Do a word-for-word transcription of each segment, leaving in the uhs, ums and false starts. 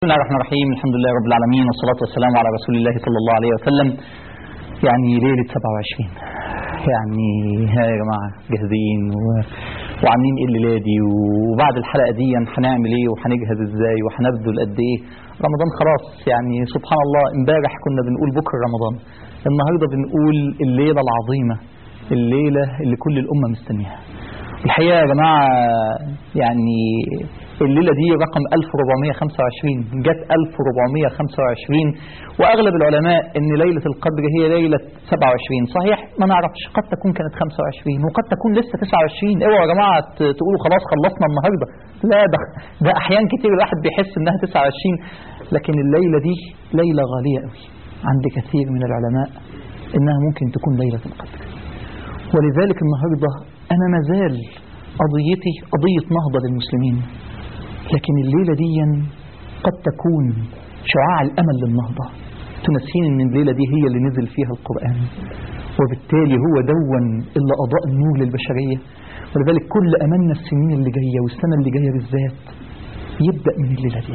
بسم الله الرحمن الرحيم. الحمد لله رب العالمين، والصلاة والسلام على رسول الله صلى الله عليه وسلم. يعني ليلة سبعة وعشرين، يعني ها يا جماعة جاهزين و... وعاملين ايه الليلة دي، وبعد الحلقة دي هنعمل ايه وهنجهز ازاي وهنبذل قد ايه. رمضان خلاص، يعني سبحان الله، امبارح كنا بنقول بكرة رمضان، النهاردة بنقول الليلة العظيمة، الليلة اللي كل الأمة مستنيها. الحقيقة يا جماعة يعني الليلة دي رقم ألف وأربعمائة وخمسة وعشرين، جت ألف وأربعمائة وخمسة وعشرين، وأغلب العلماء إن ليلة القدر هي ليلة سبعة وعشرين. صحيح ما نعرفش، قد تكون كانت خمسة وعشرين وقد تكون لسه تسعة وعشرين. اوعوا يا جماعة تقولوا خلاص خلصنا النهاردة، لا، ده, ده أحيان كتير الواحد بيحس إنها تسعة وعشرين، لكن الليلة دي ليلة غالية قوي عند كثير من العلماء، إنها ممكن تكون ليلة القدر. ولذلك النهاردة أنا مازال قضيتي قضية نهضة للمسلمين، لكن الليلة دي قد تكون شعاع الأمل للنهضة. تنسين أن الليلة دي هي اللي نزل فيها القرآن، وبالتالي هو دون اللي أضاء النور للبشرية. ولذلك كل أملنا السنين اللي جاية والسنة اللي جاية بالذات يبدأ من الليلة دي.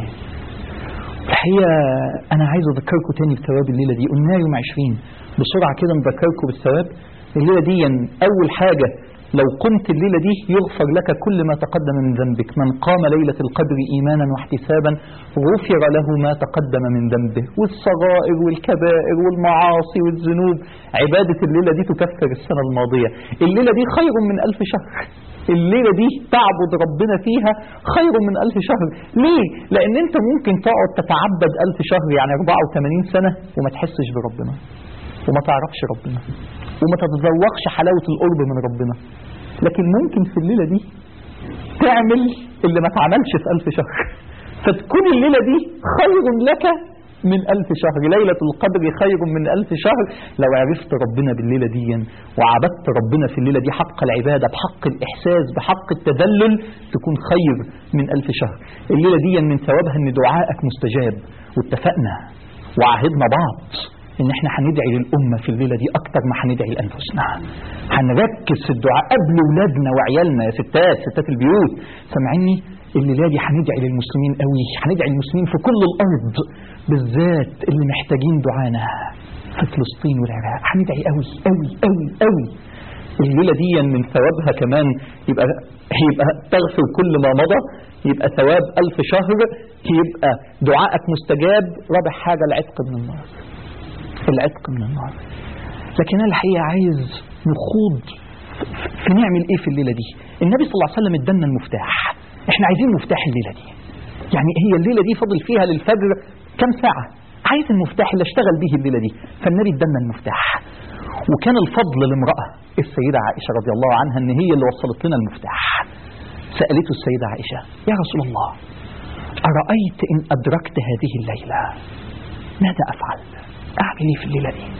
الحقيقة أنا عايز أذكركم تاني بثواب الليلة دي. قلنا يوم عشرين بسرعة كده نذكركم بالثواب. الليلة دي أول حاجة، لو قمت الليلة دي يغفر لك كل ما تقدم من ذنبك. من قام ليلة القدر إيمانا واحتسابا غفر له ما تقدم من ذنبه، والصغائر والكبائر والمعاصي والذنوب. عبادة الليلة دي تكفر السنة الماضية. الليلة دي خير من ألف شهر. الليلة دي تعبد ربنا فيها خير من ألف شهر. ليه؟ لأن أنت ممكن تقعد تتعبد ألف شهر، يعني أربعة وثمانين سنة، وما تحسش بربنا وما تعرفش ربنا وما تتذوقش حلاوة القرب من ربنا. لكن ممكن في الليلة دي تعمل اللي ما تعملش في ألف شهر، فتكون الليلة دي خير لك من ألف شهر. ليلة القدر خير من ألف شهر. لو عرفت ربنا بالليلة دي وعبدت ربنا في الليلة دي حق العبادة، بحق الإحساس، بحق التذلل، تكون خير من ألف شهر. الليلة دي من ثوابها أن دعائك مستجاب، واتفقنا وعهدنا بعض ان احنا هندعي للأمة في الليلة دي اكتر ما هندعي لأنفسنا. هنركز في الدعاء قبل ولادنا وعيالنا. يا ستات ستات البيوت سامعيني، الليلة دي هندعي للمسلمين قوي، هندعي للمسلمين في كل الارض، بالذات اللي محتاجين دعانا في فلسطين والعراق. هندعي قوي قوي قوي قوي. الليلة دي من ثوابها كمان يبقى يبقى تغفر كل ما مضى، يبقى ثواب ألف شهر، يبقى دعائك مستجاب. رابع حاجة العتق من النار، العتق من النار. لكن أنا الحقيقة عايز نخوض في نعمل ايه في الليلة دي. النبي صلى الله عليه وسلم ادانا المفتاح، احنا عايزين مفتاح الليلة دي. يعني هي الليلة دي فضل فيها للفجر كم ساعة، عايز المفتاح اللي اشتغل به الليلة دي. فالنبي ادانا المفتاح، وكان الفضل لامرأة السيدة عائشة رضي الله عنها ان هي اللي وصلت لنا المفتاح. سألته السيدة عائشة: يا رسول الله، أرأيت إن أدركت هذه الليلة ماذا أفعل؟ أعمل إيه في الليلة دي؟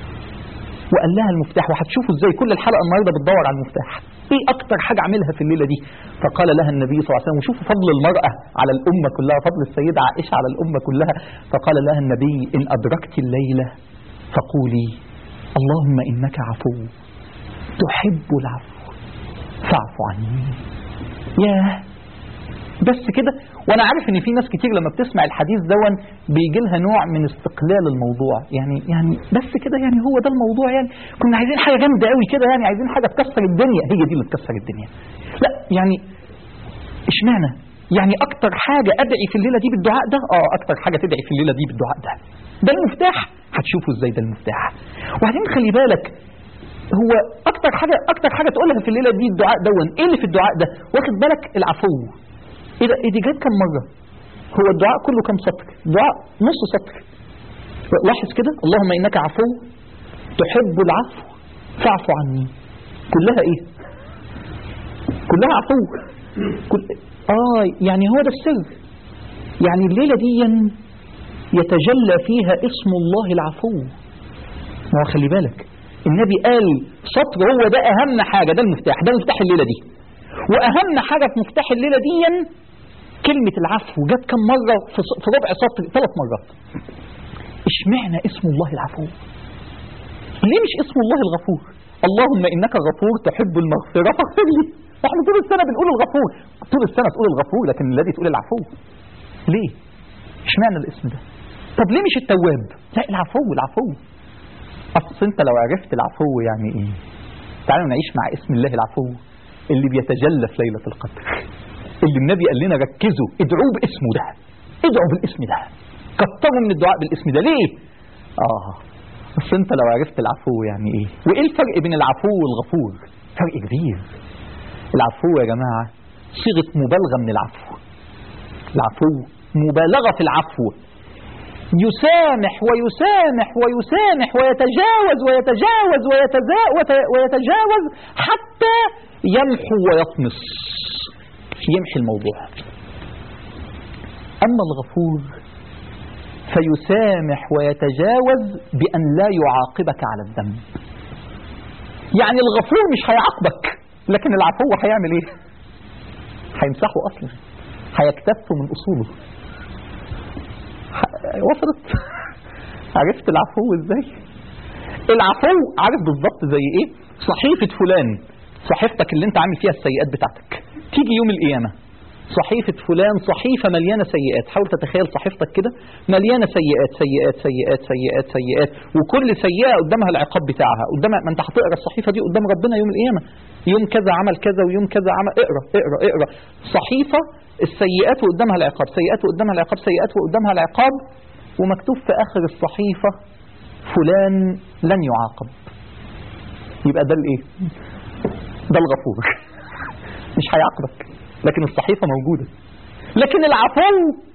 وقال لها المفتاح، وهتشوفوا إزاي كل الحلقة النهاردة بتدور على المفتاح. إيه أكتر حاجة أعملها في الليلة دي؟ فقال لها النبي صلى الله عليه وسلم، وشوفوا فضل المرأة على الأمة كلها، فضل السيدة عائشة على الأمة كلها. فقال لها النبي: إن أدركت الليلة فقولي اللهم إنك عفو تحب العفو فاعف عني. ياه، بس كده. وانا عارف ان في ناس كتير لما بتسمع الحديث دون بيجي لها نوع من استقلال الموضوع، يعني يعني بس كده، يعني هو ده الموضوع، يعني كنا عايزين حاجه جامده قوي كده، يعني عايزين حاجه تكسر الدنيا. هي دي اللي تكسر الدنيا؟ لا، يعني اشمعنى؟ يعني اكتر حاجه ادعي في الليله دي بالدعاء ده. اه اكتر حاجه تدعي في الليله دي بالدعاء ده، ده المفتاح. هتشوفوا ازاي ده المفتاح. وبعدين خلي بالك، هو اكتر حاجه اكتر حاجه تقولها في الليله دي الدعاء دون. ايه اللي في الدعاء ده؟ واخد بالك؟ العفو. ايه ده؟ ايه دي جت كم مره؟ هو الدعاء كله كم سطر؟ دعاء نص سطر. لاحظ كده: اللهم انك عفو تحب العفو فاعف عني. كلها ايه؟ كلها عفو. كل... اه يعني هو ده السر. يعني الليله دي يتجلى فيها اسم الله العفو. ما هو خلي بالك، النبي قال سطر هو ده اهم حاجه، ده المفتاح، ده مفتاح الليله دي. واهم حاجه في مفتاح الليله دي كلمة العفو. جت كم مرة في ربع سطر؟ ثلاث مرات. اشمعنى اسم الله العفو؟ ليه مش اسم الله الغفور؟ اللهم إنك غفور تحب المغفرة فاغفر لي. احنا طول السنة بنقول الغفور، طول السنة تقول الغفور، لكن الذي تقول العفو ليه؟ اشمعنى الاسم ده؟ طب ليه مش التواب؟ لا العفو العفو. اصل انت لو عرفت العفو يعني ايه، تعالوا نعيش مع اسم الله العفو اللي بيتجلى في ليلة القدر، اللي النبي قال لنا ركزوا ادعوه باسمه ده، ادعوا بالاسم ده، كتروا من الدعاء بالاسم ده. ليه؟ اه بس انت لو عرفت العفو يعني ايه، وايه الفرق بين العفو والغفور؟ فرق كبير. العفو يا جماعة صيغة مبالغة من العفو. العفو مبالغة في العفو، يسامح ويسامح ويسامح ويتجاوز ويتجاوز ويتجاوز حتى يمحو ويطمس، يمحي الموضوع. أما الغفور فيسامح ويتجاوز بأن لا يعاقبك على الذنب. يعني الغفور مش هيعاقبك، لكن العفو هيعمل ايه؟ هيمسحه اصلا، هيكتفه من اصوله. وصلت؟ عرفت العفو ازاي؟ العفو عارف بالظبط زي ايه؟ صحيفة فلان، صحيفتك اللي انت عامل فيها السيئات بتاعتك، تيجي يوم القيامة صحيفة فلان صحيفة مليانة سيئات. حاول تتخيل صحيفتك كده مليانة سيئات سيئات سيئات سيئات سيئات، وكل سيئة قدامها العقاب بتاعها، قدامها ما انت هتقرا الصحيفة دي قدام ربنا يوم القيامة، يوم كذا عمل كذا ويوم كذا عمل، اقرا اقرا اقرا صحيفة السيئات وقدامها العقاب، سيئات وقدامها العقاب، سيئات وقدامها العقاب، ومكتوب في آخر الصحيفة فلان لن يعاقب. يبقى ده الايه؟ ده الغفور. مش هيعاقبك لكن الصحيفة موجودة. لكن العفو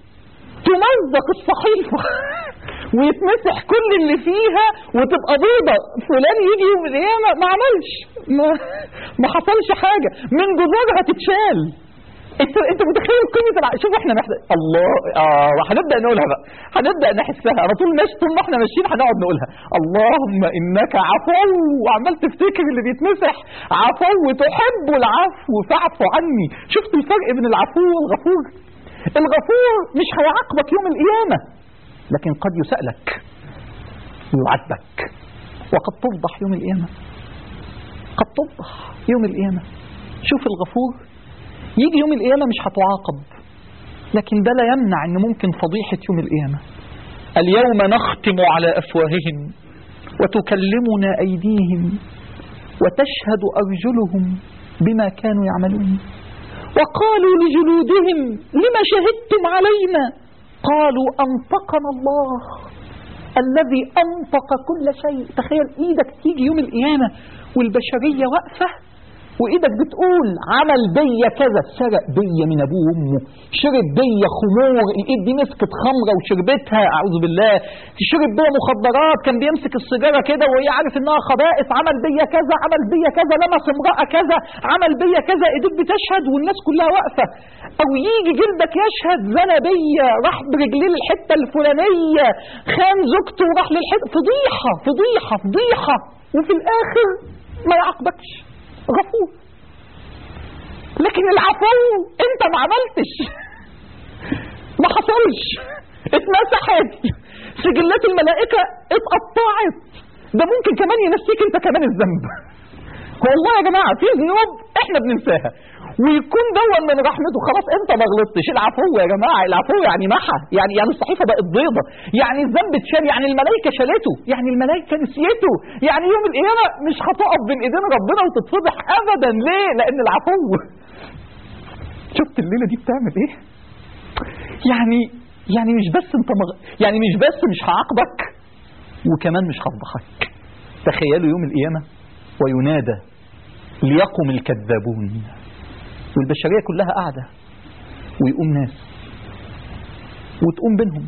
تمزق الصحيفة ويتمسح كل اللي فيها وتبقى بيضة، فلان يجي يوم القيامة ما عملش، ما, ما حصلش حاجة، من جذورها تتشال. انت انت متخيل قيمة الع... شوف احنا محتاج الله اه هنبدأ نقولها بقى، هنبدأ نحسها. انا طول ماشي طول ما احنا ماشيين هنقعد نقولها اللهم انك عفو، وعمال تفتكر اللي بيتمسح عفو تحب العفو فاعف عني. شفت الفرق بين العفو والغفور؟ الغفور مش هيعاقبك يوم القيامة، لكن قد يسألك ويعاتبك، وقد تفضح يوم القيامة، قد تفضح يوم القيامة. شوف الغفور يجي يوم القيامة مش هتعاقب، لكن ده لا يمنع ان ممكن فضيحة يوم القيامة. اليوم نختم على أفواههم وتكلمنا أيديهم وتشهد أرجلهم بما كانوا يعملون، وقالوا لجلودهم لما شهدتم علينا قالوا أنطقنا الله الذي أنطق كل شيء. تخيل ايدك تيجي يوم القيامة والبشرية واقفة وايدك بتقول عمل بيا كذا، سرق بيا من ابوه وامه، شرب بيا خمور، الايد دي مسكت خمره وشربتها اعوذ بالله، شرب بيا مخدرات، كان بيمسك السيجاره كده وهي عارف انها خبائث، عمل بيا كذا عمل بيا كذا، لمس امراه كذا عمل بيا كذا، ايديك بتشهد والناس كلها واقفه. او يجي جلدك يشهد زنى بيا، راح برجليه للحته الفلانيه، خان زوجته وراح للحته، فضيحه فضيحه فضيحه، وفي الاخر ما يعاقبكش، غفور. لكن العفو انت ما عملتش، ما حصلش، اتمسحت، سجلات الملائكة اتقطعت، ده ممكن كمان ينسيك انت كمان الذنب. والله يا جماعة في ذنوب احنا بننساها ويكون دون من رحمته، خلاص انت ما غلطتش. العفو يا جماعة العفو يعني محى، يعني يعني الصحيفة بقت بيضة، يعني الذنب اتشال، يعني الملائكة شالته، يعني الملائكة نسيته، يعني يوم القيامة مش هتقف بين ايدين ربنا وتتفضح ابدا. ليه؟ لان العفو. شفت الليلة دي بتعمل ايه؟ يعني يعني مش بس انت مغ... يعني مش بس مش هعاقبك وكمان مش هفضحك. تخيلوا يوم القيامة وينادى ليقم الكذابون، والبشرية كلها قاعدة، ويقوم ناس وتقوم بينهم،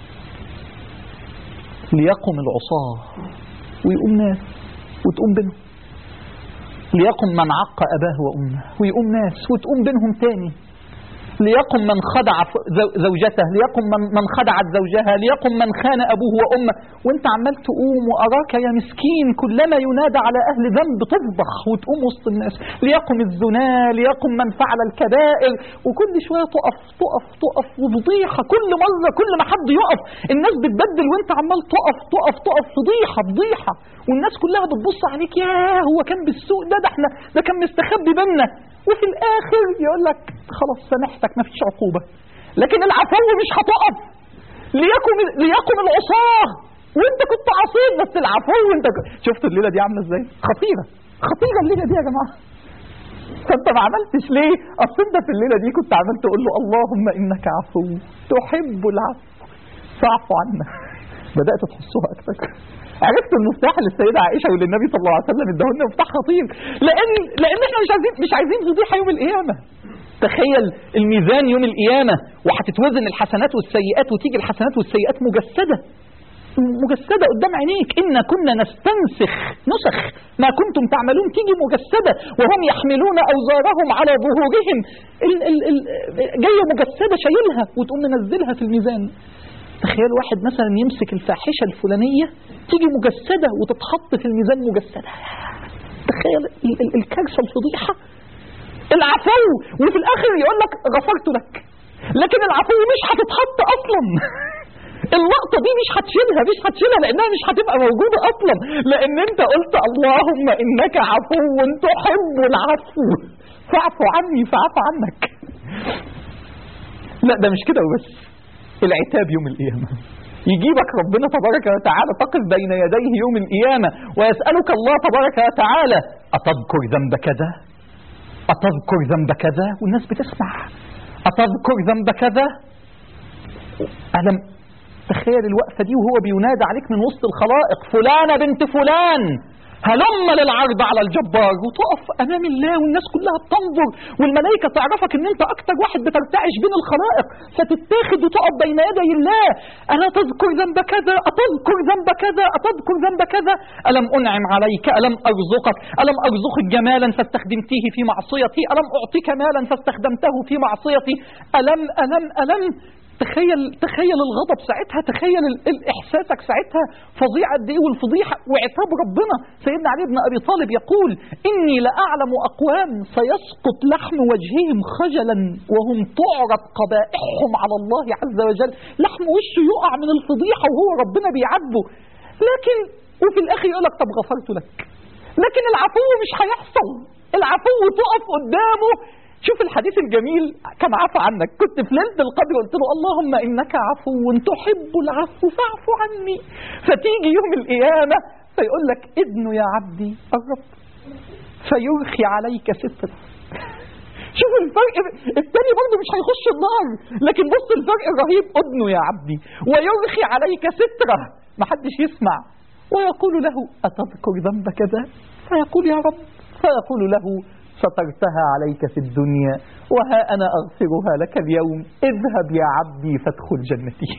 ليقم العصاة ويقوم ناس وتقوم بينهم، ليقم من عق أباه وأمه ويقوم ناس وتقوم بينهم تاني، ليقم من خدع زوجته، ليقم من, من خدعت زوجها، ليقم من خان أبوه وأمه، وانت عمال تقوم وأراك يا مسكين كلما ينادى على أهل ذنب تفضح وتقوم وسط الناس، ليقم الزنا، ليقم من فعل الكبائر، وكل شوية تقف تقف تقف وفضيحة، كل مرة كل ما حد يقف الناس بتبدل وانت عمال تقف تقف تقف، فضيحة فضيحة، والناس كلها بتبص عليك، ياه هو كان بالسوء ده، ده احنا ده كان مستخبي بينا، وفي الآخر يقول لك خلاص سامحتك مفيش عقوبة. لكن العفو مش هتقف، ليقم ليقم العصاه وانت كنت عصيت بس العفو انت ك... شفتوا الليله دي عامله ازاي؟ خطيره خطيره الليله دي يا جماعه. فانت ما عملتش ليه؟ اصل انت في الليله دي كنت عملت تقول له اللهم انك عفو تحب العفو فاعف عنا. بدات تحسوها اكتر. عرفت المفتاح للسيده عائشه وللنبي صلى الله عليه وسلم اداهولنا مفتاح خطير، لان لان احنا مش عايزين مش عايزين فضيحه يوم القيامه. تخيل الميزان يوم القيامه وهتتوزن الحسنات والسيئات وتيجي الحسنات والسيئات مجسده مجسده قدام عينيك. إن كنا نستنسخ نسخ ما كنتم تعملون، تيجي مجسده وهم يحملون اوزارهم على ظهورهم ال ال ال جايه مجسده شايلها وتقوم منزلها في الميزان. تخيل واحد مثلا يمسك الفاحشه الفلانيه تيجي مجسده وتتحط في الميزان مجسده. تخيل الكارثه الفضيحه. العفو وفي الاخر يقول لك غفرت لك، لكن العفو مش هتتحط اصلا. اللقطه دي مش هتشيلها مش هتشيلها لانها مش هتبقى موجوده اصلا، لان انت قلت اللهم انك عفو تحب العفو فاعف عني فاعف عنك. لا ده مش كده وبس، العتاب يوم القيامه. يجيبك ربنا تبارك وتعالى تقف بين يديه يوم القيامه ويسالك الله تبارك وتعالى اتذكر ذنب كذا؟ أتذكر ذنب كذا؟ والناس بتسمع. أتذكر ذنب كذا؟ ألم تخيل الوقفة دي وهو بينادى عليك من وسط الخلائق فلانة بنت فلان هلم للعرض على الجبار، وتقف أمام الله والناس كلها بتنظر والملائكة تعرفك إن أنت أكتر واحد بترتعش بين الخلائق، فتتاخد وتقف بين يدي الله. ألا تذكر ذنب كذا؟ أتذكر ذنب كذا؟ أتذكر ذنب كذا؟ ألم أنعم عليك؟ ألم أرزقك؟ ألم أرزقك جمالا فاستخدمتيه في معصيتي؟ ألم أعطيك مالا فاستخدمته في معصيتي؟ ألم ألم ألم تخيل تخيل الغضب ساعتها، تخيل الاحساسك ساعتها فظيع قد ايه والفضيحه وعتاب ربنا. سيدنا علي بن ابي طالب يقول اني لاعلم اقوام سيسقط لحم وجههم خجلا وهم تعرض قبائحهم على الله عز وجل، لحم وشه يقع من الفضيحه وهو ربنا بيعاتبه، لكن وفي الاخر يقول لك طب غفرت لك. لكن العفو مش هيحصل، العفو تقف قدامه. شوف الحديث الجميل كم عفى عنك. كنت في ليلة القدر قلت له اللهم إنك عفو تحب العفو فاعف عني، فتيجي يوم القيامة فيقول لك ادنو يا عبدي الرب فيرخي عليك ستر. شوف الفرق، الثاني برضه مش هيخش النار، لكن بص الفرق الرهيب. ادنو يا عبدي ويرخي عليك ستره، محدش يسمع، ويقول له أتذكر ذنب كذا؟ فيقول يا رب، فيقول له سترتها عليك في الدنيا وها أنا أغفرها لك اليوم، اذهب يا عبدي فادخل جنتي.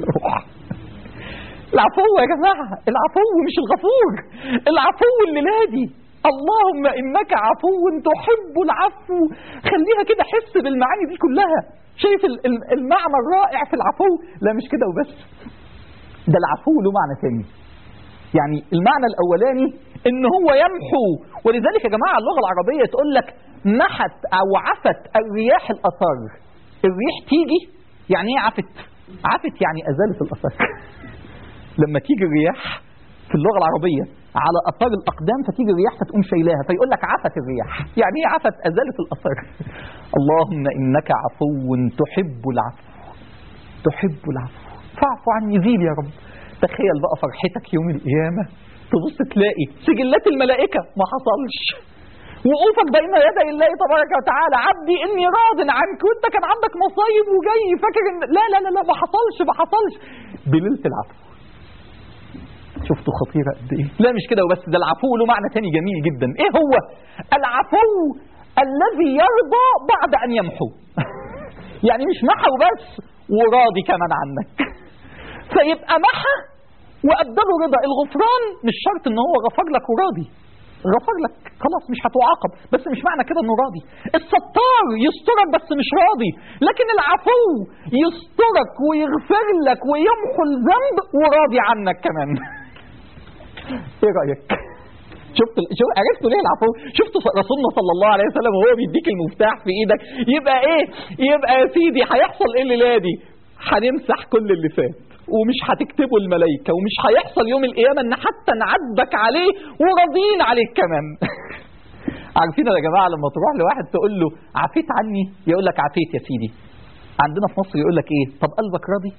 العفو يا جماعة، العفو مش الغفور، العفو الليلادي. اللهم إنك عفو تحب العفو. خليها كده، حس بالمعاني دي كلها. شايف المعنى الرائع في العفو؟ لا مش كده وبس، ده العفو له معنى ثاني. يعني المعنى الأولاني إن هو يمحو، ولذلك يا جماعة اللغة العربية تقول لك محت أو عفت الرياح الأثار. الريح تيجي يعني إيه عفت؟ عفت يعني أزالت الأثار. لما تيجي الرياح في اللغة العربية على أثار الأقدام فتيجي الرياح فتقوم شايلاها، فيقول لك عفت الرياح. يعني إيه عفت؟ أزالت الأثار. اللهم إنك عفو تحب العفو تحب العفو فاعف عني، زيد يا رب. تخيل بقى فرحتك يوم القيامة، تبص تلاقي سجلات الملائكة ما حصلش، وقوفك بين يدي الله تبارك وتعالى عبدي إني راض عنك، وانت كان عندك مصايب وجاي فاكر ان لا لا لا لا ما حصلش ما حصلش بليلة العفو. شفتوا خطيرة قد ايه؟ لا مش كده وبس، ده العفو له معنى تاني جميل جدا. ايه هو؟ العفو الذي يرضى بعد ان يمحو. يعني مش محو بس، وراضي كمان عنك. فيبقى محى وأبدله رضا. الغفران مش شرط ان هو غفر لك وراضي، غفر لك خلاص مش هتعاقب، بس مش معنى كده انه راضي. الستار يسترك بس مش راضي، لكن العفو يسترك ويغفر لك ويمحو الذنب وراضي عنك كمان. ايه رأيك؟ شفت شوف عرفتوا ليه العفو؟ شفتوا رسولنا صلى الله عليه وسلم وهو بيديك المفتاح في ايدك، يبقى ايه؟ يبقى يا سيدي هيحصل ايه الليله دي؟ هنمسح كل اللي فات ومش هتكتبه الملائكة، ومش هيحصل يوم القيامة ان حتى نعدك عليه وراضين عليك كمان. عارفين يا جماعة لما تروح لواحد تقول له عفيت عني، يقول لك عفيت يا سيدي. عندنا في مصر يقول لك ايه؟ طب قلبك راضي؟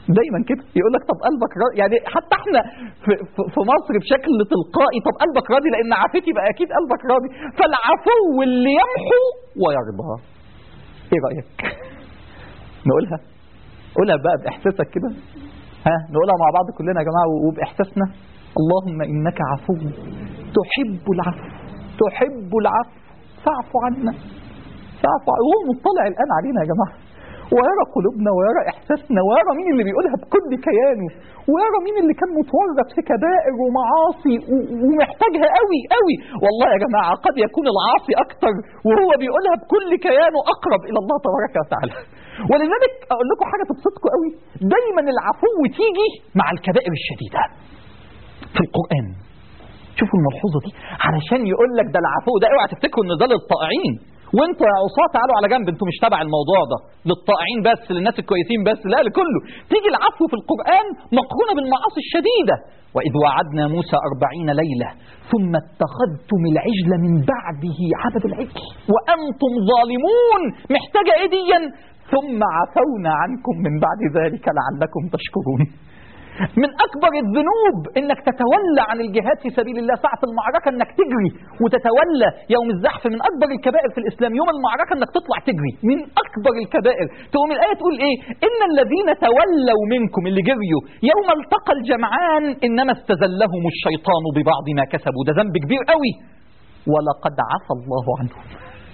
دايما كده يقول لك طب قلبك راضي، يعني حتى احنا في, في مصر بشكل تلقائي طب قلبك راضي لان عافيتي بقى اكيد قلبك راضي. فالعفو اللي يمحو ويرضى. ايه رايك؟ نقولها قولها بقى باحساسك كده، ها نقولها مع بعض كلنا يا جماعه وباحساسنا. اللهم انك عفو تحب العفو تحب العفو فاعف عنا فاعف. هو مطلع الان علينا يا جماعه ويرى قلوبنا ويرى احساسنا ويرى مين اللي بيقولها بكل كيانه ويرى مين اللي كان متورط في كبائر ومعاصي ومحتاجها قوي قوي. والله يا جماعه قد يكون العاصي اكتر وهو بيقولها بكل كيانه اقرب الى الله تبارك وتعالى. ولذلك اقول لكم حاجه تبسطكم قوي، دايما العفو تيجي مع الكبائر الشديده في القران. شوفوا الملحوظه دي علشان يقول لك ده العفو ده اوعى تفتكروا ان ده للطائعين وانتوا يا عصاة تعالوا على جنب، انتوا مش تبع الموضوع ده، للطائعين بس، للناس الكويسين بس، لا لكله. تيجي العفو في القرآن مقرونة بالمعاصي الشديدة. وإذ وعدنا موسى أربعين ليلة ثم اتخذتم العجل من بعده عبد العجل وأنتم ظالمون. محتاجة إيه ديا؟ ثم عفونا عنكم من بعد ذلك لعلكم تشكرون. من أكبر الذنوب إنك تتولى عن الجهاد في سبيل الله ساعة المعركة، إنك تجري وتتولى يوم الزحف. من أكبر الكبائر في الإسلام يوم المعركة إنك تطلع تجري، من أكبر الكبائر. تقوم الآية تقول إيه؟ إن الذين تولوا منكم اللي جريوا يوم التقى الجمعان إنما استزلهم الشيطان ببعض ما كسبوا. ده ذنب كبير قوي ولقد عفى الله عنهم.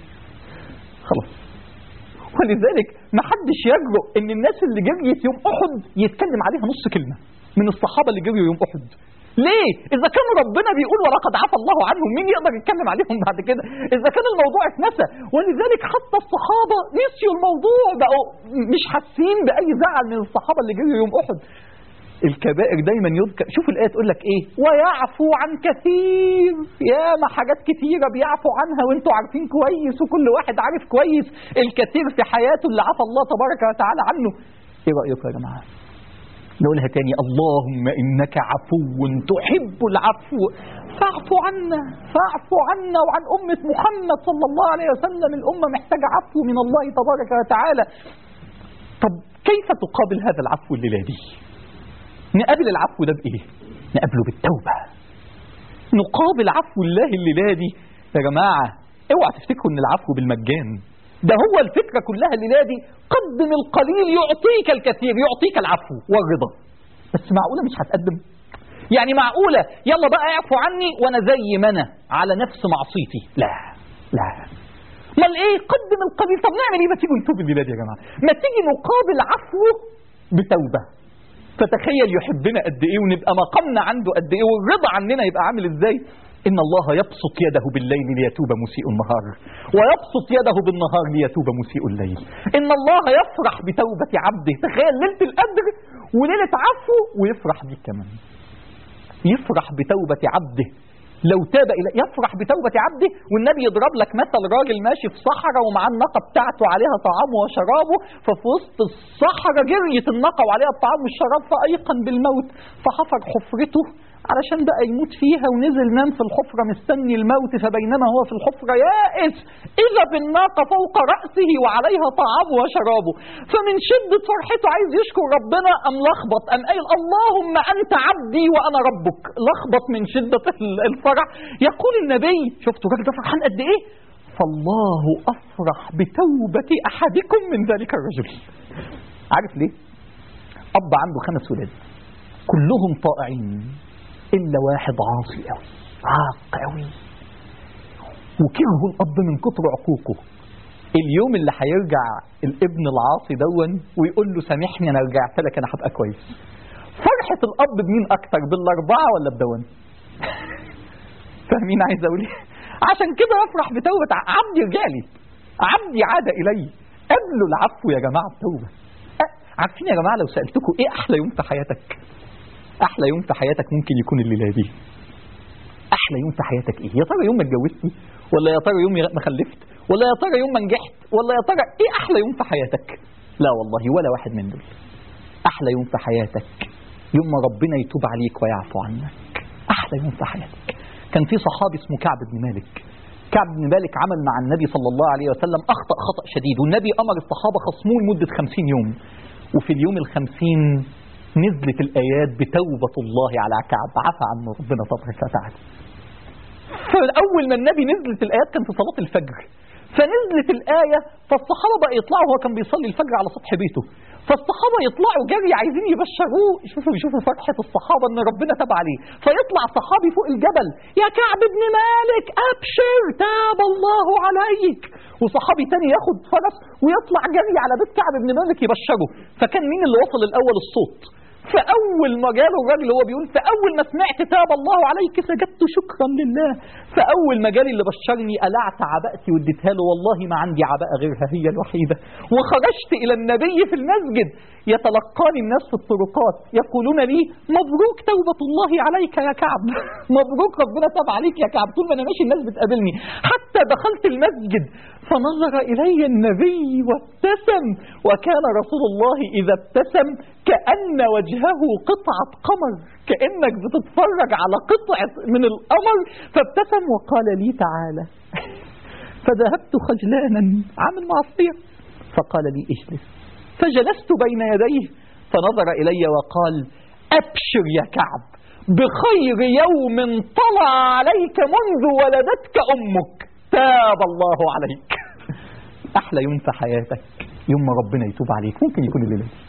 خلاص. ولذلك ما حدش يجرؤ ان الناس اللي جريت يوم احد يتكلم عليها نص كلمه من الصحابه اللي جريوا يوم احد. ليه؟ اذا كان ربنا بيقول ولقد عفى الله عنهم مين يقدر يتكلم عليهم بعد كده؟ اذا كان الموضوع اتنسى. ولذلك حتى الصحابه نسيوا الموضوع، بقوا مش حاسين باي زعل من الصحابه اللي جريوا يوم احد. الكبائر دايما يذكر. شوف الآية تقول لك ايه؟ ويعفو عن كثير. يا ما حاجات كثيرة بيعفو عنها وانتوا عارفين كويس وكل واحد عارف كويس الكثير في حياته اللي عفى الله تبارك وتعالى عنه. ايه رأيكم يا جماعة؟ نقولها تاني. اللهم انك عفو تحب العفو فاعف عنا فاعف عنا وعن أمة محمد صلى الله عليه وسلم. الأمة محتاجة عفو من الله تبارك وتعالى. طب كيف تقابل هذا العفو الليلة دي؟ نقابل العفو ده بإيه؟ نقابله بالتوبة. نقابل عفو الله الليلة دي يا جماعة. اوعى تفتكروا ان العفو بالمجان، ده هو الفكرة كلها الليلة دي. قدم القليل يعطيك الكثير، يعطيك العفو والرضا. بس معقولة مش هتقدم؟ يعني معقولة يلا بقى اعفو عني وانا زي ما انا على نفس معصيتي؟ لا لا. امال ايه؟ قدم القليل. طب نعمل ايه؟ ما تيجوا نتوب الليلة دي يا جماعة، ما تيجي نقابل عفوه بتوبة. فتخيل يحبنا قد ايه ونبقى مقامنا عنده قد ايه والرضا عننا يبقى عامل ازاي. ان الله يبسط يده بالليل ليتوب مسيء النهار ويبسط يده بالنهار ليتوب مسيء الليل. ان الله يفرح بتوبة عبده. تخيل ليلة القدر وليلة عفو ويفرح بيك كمان. يفرح بتوبة عبده لو تاب إلى يفرح بتوبة عبده. والنبي يضرب لك مثل راجل ماشي في صحراء ومعاه الناقة بتاعته عليها طعامه وشرابه، ففي وسط الصحراء جريت الناقة وعليها الطعام والشراب فأيقن بالموت فحفر حفرته علشان بقى يموت فيها ونزل نام في الحفرة مستني الموت. فبينما هو في الحفرة يائس إذا بالناقة فوق رأسه وعليها طعامه وشرابه. فمن شدة فرحته عايز يشكر ربنا أم لخبط أم قايل اللهم أنت عبدي وأنا ربك. لخبط من شدة الفرح. يقول النبي شفتوا الراجل ده فرحان قد إيه؟ فالله أفرح بتوبة أحدكم من ذلك الرجل. عارف ليه؟ أب عنده خمس ولاد كلهم طائعين إلا واحد عاصي قوي عاق قوي وكرهه الأب من كتر عقوقه. اليوم اللي هيرجع الابن العاصي دون ويقول له سامحني أنا رجعت لك أنا هبقى كويس، فرحة الأب بمين أكتر؟ بالأربعة ولا بدون؟ فاهمين عايز أقول إيه؟ عشان كده أفرح بتوبة عبدي رجالي، عبدي عاد إلي. قبلوا العفو يا جماعة التوبة. عارفين يا جماعة لو سألتكم إيه أحلى يوم في حياتك؟ أحلى يوم في حياتك ممكن يكون الليلة دي. أحلى يوم في حياتك إيه؟ يا ترى يوم ما اتجوزتي؟ ولا يا ترى يوم ما خلفت؟ ولا يا ترى يوم ما نجحت؟ ولا يا ترى إيه أحلى يوم في حياتك؟ لا والله ولا واحد من دول. أحلى يوم في حياتك يوم ما ربنا يتوب عليك ويعفو عنك. أحلى يوم في حياتك. كان في صحابي اسمه كعب بن مالك. كعب بن مالك عمل مع النبي صلى الله عليه وسلم أخطأ خطأ شديد، والنبي أمر الصحابة خصموه لمدة خمسين يوم. وفي اليوم الخمسين نزلت الآيات بتوبة الله على كعب، عفى عنه ربنا تبارك وتعالى. فأول ما النبي نزلت الآيات كان في صلاة الفجر، فنزلت الآية فالصحابة بقى يطلعوا، هو كان بيصلي الفجر على سطح بيته، فالصحابة يطلعوا جري عايزين يبشروه، يشوفوا يشوفوا فرحة الصحابة ان ربنا تاب عليه. فيطلع صحابي فوق الجبل، يا كعب بن مالك أبشر تاب الله عليك، وصحابي تاني ياخد فرس ويطلع جري على بيت كعب بن مالك يبشره. فكان مين اللي وصل الأول الصوت؟ فأول ما جاله الراجل هو بيقول فأول ما سمعت تاب الله عليك سجدت شكرا لله، فأول ما جالي اللي بشرني قلعت عباءتي واديتها له، والله ما عندي عباءة غيرها هي الوحيدة، وخرجت إلى النبي في المسجد يتلقاني الناس في الطرقات يقولون لي مبروك توبة الله عليك يا كعب، مبروك ربنا تاب عليك يا كعب. طول ما أنا ماشي الناس بتقابلني، حتى دخلت المسجد فنظر إلي النبي وابتسم، وكان رسول الله إذا ابتسم كأن وجهه قطعة قمر، كأنك بتتفرج على قطعة من القمر، فابتسم وقال لي تعالى. فذهبت خجلانا عامل معصية، فقال لي اجلس، فجلست بين يديه فنظر إلي وقال أبشر يا كعب بخير يوم طلع عليك منذ ولدتك أمك، تاب الله عليك. أحلى يوم في حياتك يوم ما ربنا يتوب عليك، ممكن يكون الليلة دي،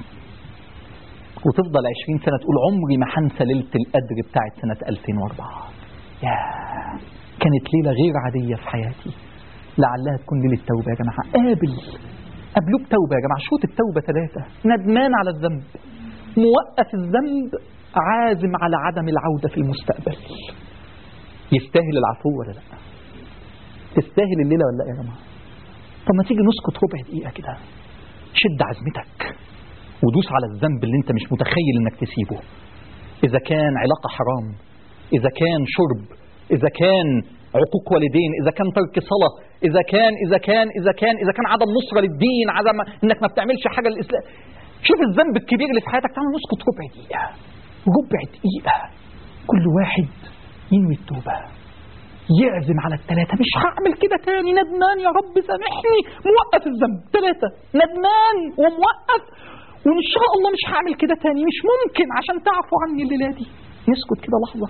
وتفضل عشرين سنة تقول عمري ما هنسى ليلة القدر بتاعت سنة ألفين وأربعة. يا كانت ليلة غير عادية في حياتي، لعلها تكون ليلة توبة يا جماعة. قابل قابلوا بتوبة يا جماعة. شروط التوبة ثلاثة: ندمان على الذنب، موقف الذنب، عازم على عدم العودة في المستقبل. يستاهل العفو ولا لا؟ تستاهل الليلة ولا لا يا جماعة؟ طب ما تيجي نسكت ربع دقيقة كده، شد عزمتك ودوس على الذنب اللي انت مش متخيل انك تسيبه. اذا كان علاقة حرام، اذا كان شرب، اذا كان عقوق والدين، اذا كان ترك صلاة، اذا كان اذا كان اذا كان اذا كان عدم نصرة للدين، عدم انك ما بتعملش حاجة للإسلام. شوف الذنب الكبير اللي في حياتك، تعالوا نسكت ربع دقيقة، ربع دقيقة كل واحد ينوي التوبة، يعزم على الثلاثة، مش هعمل كده تاني، ندمان يا رب سامحني، موقف الذنب، ثلاثة ندمان وموقف، وإن شاء الله مش هعمل كده تاني، مش ممكن، عشان تعفوا عني الليلة دي. نسكت كده لحظة.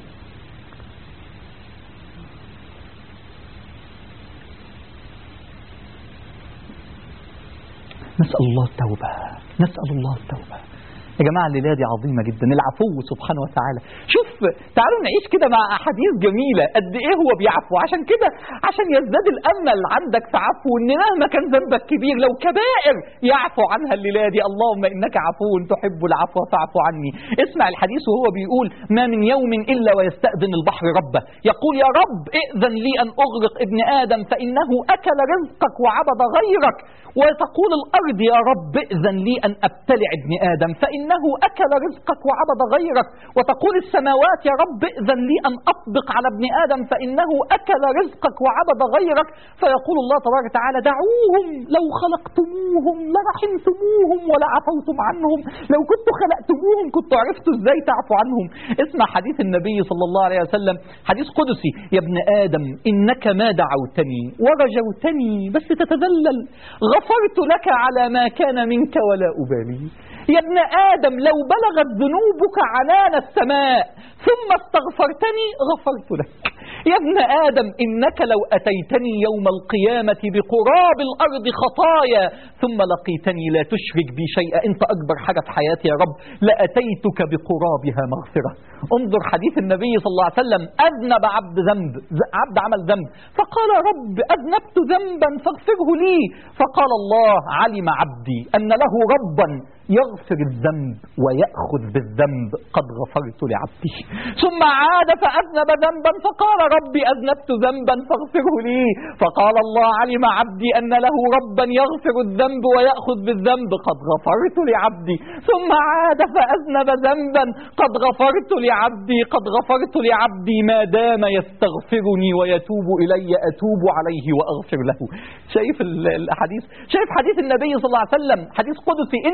نسأل الله التوبة، نسأل الله التوبة يا جماعة. الليلة دي عظيمة جدا، العفو سبحانه وتعالى. شوف تعالوا نعيش كده مع أحاديث جميلة قد إيه هو بيعفو. عشان كده عشان يزداد الأمل عندك في عفو، إن مهما كان ذنبك كبير لو كبائر يعفو عنها الليلة دي. اللهم إنك عفو تحب العفو فاعف عني. اسمع الحديث وهو بيقول ما من يوم إلا ويستأذن البحر ربه، يقول يا رب ائذن لي أن أغرق ابن آدم فإنه أكل رزقك وعبد غيرك، وتقول الأرض يا رب ائذن لي أن أبتلع ابن آدم فإنه أكل رزقك وعبد غيرك، وتقول السماوات يا رب ائذن لي أن أطبق على ابن آدم فإنه أكل رزقك وعبد غيرك، فيقول الله تبارك وتعالى دعوهم لو خلقتموهم لرحمتموهم ولعفوتم عنهم، لو كنتوا خلقتموهم كنتوا عرفتوا ازاي تعفوا عنهم. اسمع حديث النبي صلى الله عليه وسلم، حديث قدسي: يا ابن آدم إنك ما دعوتني ورجوتني بس تتذلل، غفرت لك على ما كان منك ولا أبالي. يا ابن آدم لو بلغت ذنوبك عنان السماء ثم استغفرتني غفرت لك. يا ابن آدم إنك لو أتيتني يوم القيامة بقراب الأرض خطايا ثم لقيتني لا تشرك بي شيئا، أنت أكبر حاجة في حياتي يا رب، لأتيتك بقرابها مغفرة. انظر حديث النبي صلى الله عليه وسلم: أذنب عبد ذنب، عبد عمل ذنب، فقال رب أذنبت ذنبا فاغفره لي، فقال الله علم عبدي أن له ربا يغفر الذنب ويأخذ بالذنب، قد غفرت لعبدي. ثم عاد فأذنب ذنبا فقال ربي أذنبت ذنبا فاغفره لي، فقال الله علم عبدي أن له ربا يغفر الذنب ويأخذ بالذنب، قد غفرت لعبدي. ثم عاد فأذنب ذنبا قد غفرت لعبدي، قد غفرت لعبدي ما دام يستغفرني ويتوب إلي أتوب عليه وأغفر له. شايف الحديث؟ شايف حديث النبي صلى الله عليه وسلم حديث قدسي: إني والإنس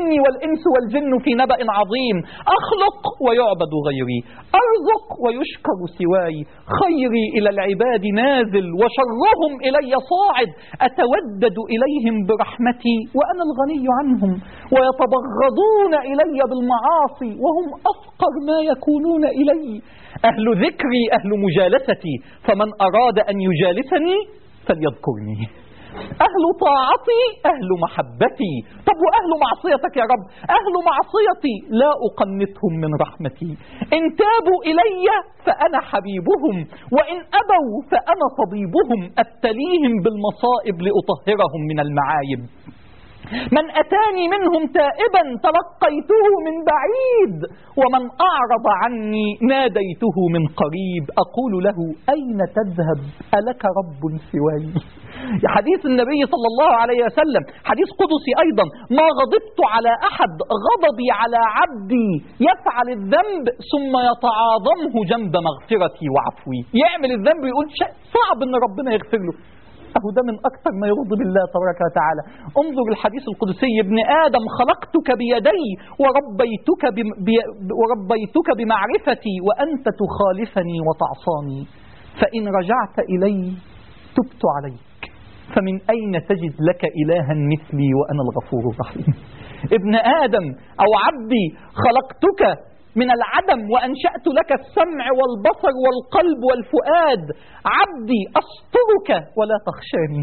الإنس والجن في نبأ عظيم. أخلق ويعبد غيري، أرزق ويشكر سواي، خيري إلى العباد نازل وشرهم إلي صاعد، أتودد إليهم برحمتي وأنا الغني عنهم، ويتبغضون إلي بالمعاصي وهم أفقر ما يكونون إلي. أهل ذكري أهل مجالستي، فمن أراد أن يجالسني فليذكرني. أهل طاعتي أهل محبتي. طب وأهل معصيتك يا رب؟ أهل معصيتي لا أقنطهم من رحمتي، إن تابوا إلي فأنا حبيبهم، وإن أبوا فأنا طبيبهم، أبتليهم بالمصائب لأطهرهم من المعايب. من أتاني منهم تائبا تلقيته من بعيد، ومن أعرض عني ناديته من قريب، أقول له أين تذهب ألك رب سواي. حديث النبي صلى الله عليه وسلم حديث قدسي أيضا: ما غضبت على أحد غضبي على عبدي يفعل الذنب ثم يتعاظمه جنب مغفرتي وعفوي. يعمل الذنب يقول صعب أن ربنا يغفر له، أهو ده من أكثر ما يغضب الله تبارك وتعالى. انظر الحديث القدسي: ابن آدم خلقتك بيدي وربيتك, بي وربيتك بمعرفتي وأنت تخالفني وتعصاني، فإن رجعت إلي تبت عليك، فمن أين تجد لك إلها مثلي وأنا الغفور الرحيم. ابن آدم أو عبدي خلقتك من العدم وأنشأت لك السمع والبصر والقلب والفؤاد. عبدي أسترك ولا تخشاني،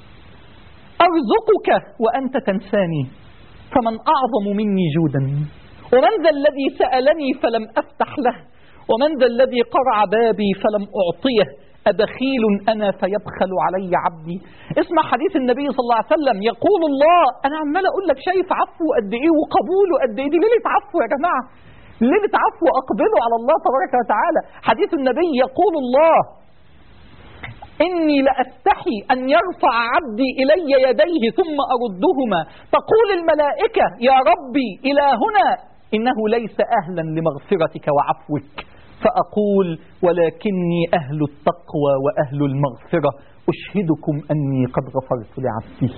أرزقك وأنت تنساني، فمن أعظم مني جودا؟ ومن ذا الذي سألني فلم أفتح له؟ ومن ذا الذي قرع بابي فلم أعطيه؟ أبخيل أنا فيبخل علي عبدي؟ اسمع حديث النبي صلى الله عليه وسلم: يقول الله، أنا عمال أقول لك شايف عفو قد إيه وقبوله قد إيه، دي ليلة عفو يا جماعة، ليلة عفو، أقبلوا على الله تبارك وتعالى. حديث النبي: يقول الله: إني لأستحي أن يرفع عبدي إلي يديه ثم أردهما، تقول الملائكة: يا ربي إلى هنا، إنه ليس أهلا لمغفرتك وعفوك، فأقول: ولكني أهل التقوى وأهل المغفرة، أشهدكم أني قد غفرت لعبدي.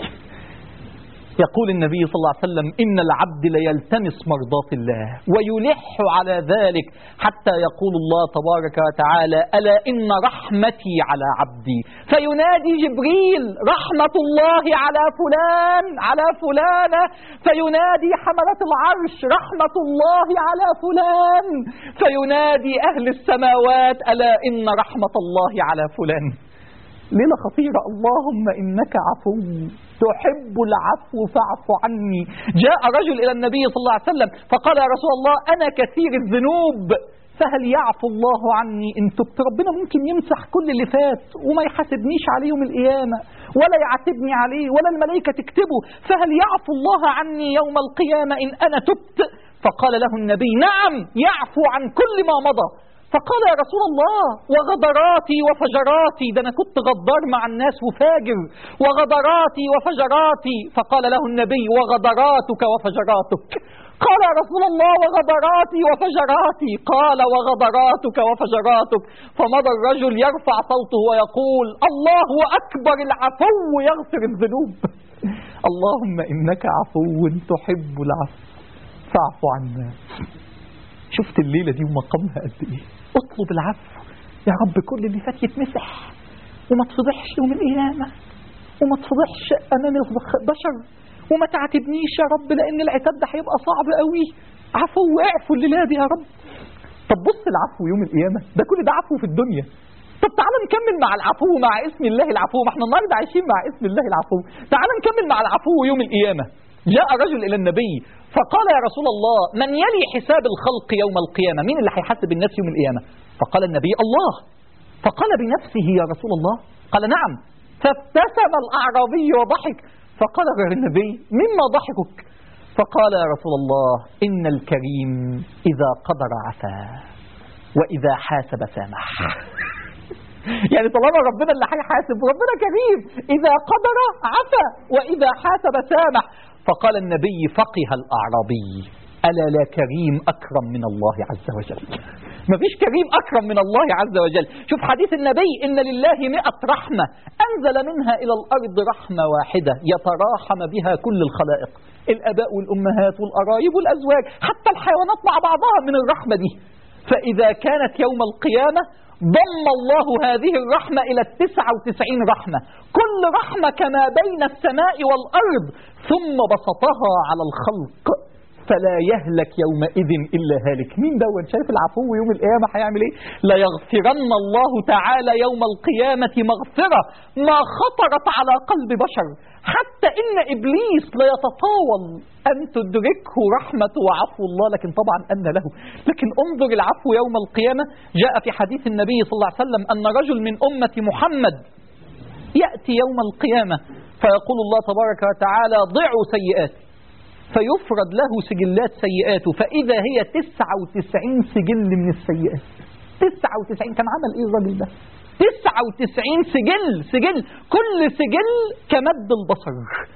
يقول النبي صلى الله عليه وسلم: إن العبد ليلتمس مرضات الله ويلح على ذلك حتى يقول الله تبارك وتعالى: ألا إن رحمتي على عبدي، فينادي جبريل: رحمة الله على فلان على فلانة، فينادي حملة العرش: رحمة الله على فلان، فينادي أهل السماوات: ألا إن رحمة الله على فلان. ليلة خطيرة. اللهم إنك عفو تحب العفو فاعف عني. جاء رجل إلى النبي صلى الله عليه وسلم فقال: يا رسول الله، أنا كثير الذنوب، فهل يعفو الله عني إن تبت؟ ربنا ممكن يمسح كل اللي فات وما يحاسبنيش عليه يوم القيامة ولا يعاتبني عليه ولا الملائكة تكتبه، فهل يعفو الله عني يوم القيامة إن أنا تبت؟ فقال له النبي: نعم، يعفو عن كل ما مضى. فقال: يا رسول الله، وغدراتي وفجراتي، ده أنا كنت غدار مع الناس وفاجر، وغدراتي وفجراتي. فقال له النبي: وغدراتك وفجراتك. قال: يا رسول الله، وغدراتي وفجراتي. قال: وغدراتك وفجراتك. فمضى الرجل يرفع صوته ويقول: الله أكبر، العفو يغفر الذنوب. اللهم إنك عفو تحب العفو فاعف عنا. شفت الليلة دي ومقامها قد إيه؟ اطلب العفو يا رب، كل اللي فات يتمسح، وما تصبحش يوم القيامة، وما تصبحش أمام البشر، وما تعاتبنيش يا رب، لأن العتاب ده هيبقى صعب قوي. عفو، اعفو الليلة دي يا رب. طب بص العفو يوم القيامة ده، كل ده عفو في الدنيا. طب تعالى نكمل مع العفو، مع اسم الله العفو، ما احنا النهارده عايشين مع اسم الله العفو. تعالى نكمل مع العفو يوم القيامة. جاء رجل إلى النبي فقال: يا رسول الله، من يلي حساب الخلق يوم القيامة؟ مين اللي هيحاسب الناس يوم القيامة؟ فقال النبي: الله. فقال: بنفسه يا رسول الله؟ قال: نعم. فابتسم الأعرابي وضحك. فقال النبي: مما ضحكك؟ فقال: يا رسول الله، إن الكريم إذا قدر عفا وإذا حاسب سامح. يعني طالما ربنا اللي هيحاسب، ربنا كريم، إذا قدر عفا وإذا حاسب سامح. فقال النبي: فقه الأعرابي: ألا لا كريم أكرم من الله عز وجل. ما فيش كريم أكرم من الله عز وجل. شوف حديث النبي: إن لله مئة رحمة أنزل منها إلى الأرض رحمة واحدة يتراحم بها كل الخلائق. الآباء والأمهات والقرايب والأزواج، حتى الحيوانات مع بعضها من الرحمة دي. فإذا كانت يوم القيامة ضم الله هذه الرحمة إلى التسعة وتسعين رحمة، كل رحمة كما بين السماء والأرض، ثم بسطها على الخلق فلا يهلك يومئذ إلا هالك. مين ده؟ شايف العفو يوم القيامة هيعمل ايه؟ لا يغفرن الله تعالى يوم القيامة مغفرة ما خطرت على قلب بشر، حتى إن إبليس لا يتطاول أن تدركه رحمة وعفو الله، لكن طبعا أن له. لكن انظر العفو يوم القيامة. جاء في حديث النبي صلى الله عليه وسلم أن رجل من أمة محمد يأتي يوم القيامة فيقول الله تبارك وتعالى ضعوا سيئات، فيفرد له سجلات سيئاته، فإذا هي تسعة وتسعين سجل من السيئات. تسعة وتسعين كان عمل إيه الراجل ده؟ تسعة وتسعين سجل سجل كل سجل كمد البصر.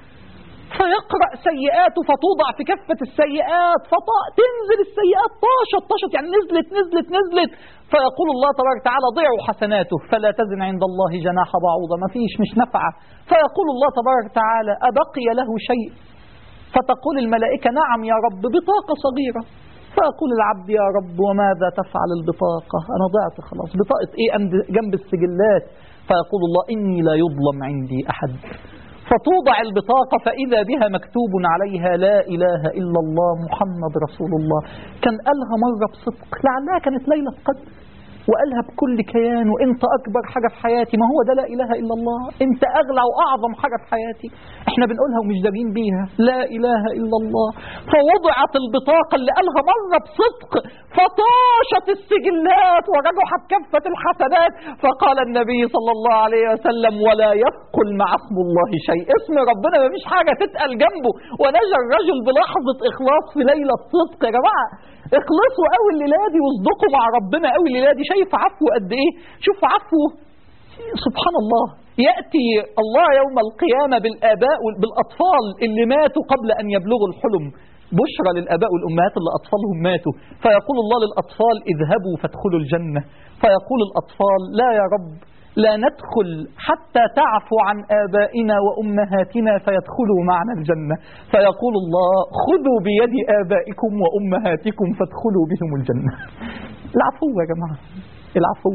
فيقرأ سيئاته فتوضع في كفة السيئات، فتنزل السيئات طاشت طاشت يعني نزلت نزلت نزلت. فيقول الله تبارك وتعالى ضعوا حسناته فلا تزن عند الله جناح بعوضة، ما فيش مش نفعة. فيقول الله تبارك وتعالى أبقي له شيء؟ فتقول الملائكة نعم يا رب بطاقة صغيرة. فيقول العبد يا رب وماذا تفعل البطاقة؟ أنا ضعت خلاص، بطاقة إيه جنب السجلات؟ فيقول الله إني لا يظلم عندي أحد. فتوضع البطاقة فإذا بها مكتوب عليها لا إله إلا الله محمد رسول الله. كان قالها مرة بصدق لعلها كانت ليلة قدر، وقالها بكل كيان، وانت اكبر حاجة في حياتي، ما هو ده لا اله الا الله، انت اغلى واعظم حاجة في حياتي. احنا بنقولها ومش دارين بيها لا اله الا الله. فوضعت البطاقة اللي قالها مرة بصدق فطاشت السجلات ورجحت كفة الحسنات. فقال النبي صلى الله عليه وسلم ولا يثقل مع اسم الله شيء، اسم ربنا ما فيش حاجة تتقل جنبه. ونجا الرجل بلحظة اخلاص في ليلة صدق. يا جماعة اخلصوا قوي الليلة دي واصدقوا مع ربنا قوي الليلة دي. شايف عفو قد ايه؟ شوف عفوه سبحان الله. يأتي الله يوم القيامة بالآباء بالأطفال اللي ماتوا قبل أن يبلغوا الحلم. بشرى للآباء والأمهات اللي أطفالهم ماتوا. فيقول الله للأطفال اذهبوا فادخلوا الجنة. فيقول الأطفال لا يا رب لا ندخل حتى تعفو عن آبائنا وأمهاتنا فيدخلوا معنا الجنة. فيقول الله خذوا بيد آبائكم وأمهاتكم فادخلوا بهم الجنة. العفو يا جماعة العفو.